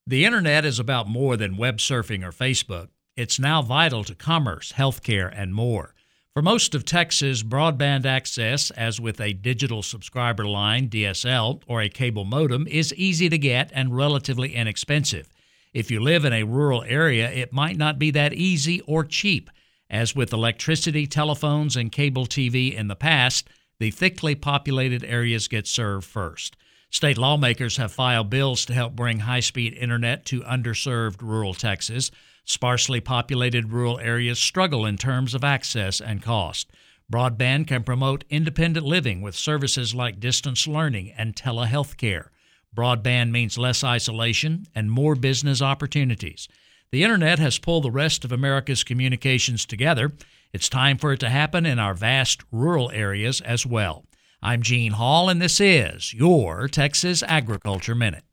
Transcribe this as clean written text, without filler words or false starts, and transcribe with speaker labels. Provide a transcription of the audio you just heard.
Speaker 1: The internet is about more than web surfing or Facebook. It's now vital to commerce, healthcare, and more. For most of Texas, broadband access, as with a digital subscriber line, DSL, or a cable modem, is easy to get and relatively inexpensive. If you live in a rural area, it might not be that easy or cheap. As with electricity, telephones, and cable TV in the past, the thickly populated areas get served first. State lawmakers have filed bills to help bring high-speed internet to underserved rural Texas. Sparsely populated rural areas struggle in terms of access and cost. Broadband can promote independent living with services like distance learning and telehealth care. Broadband means less isolation and more business opportunities. The internet has pulled the rest of America's communications together. It's time for it to happen in our vast rural areas as well. I'm Gene Hall, and this is your Texas Agriculture Minute.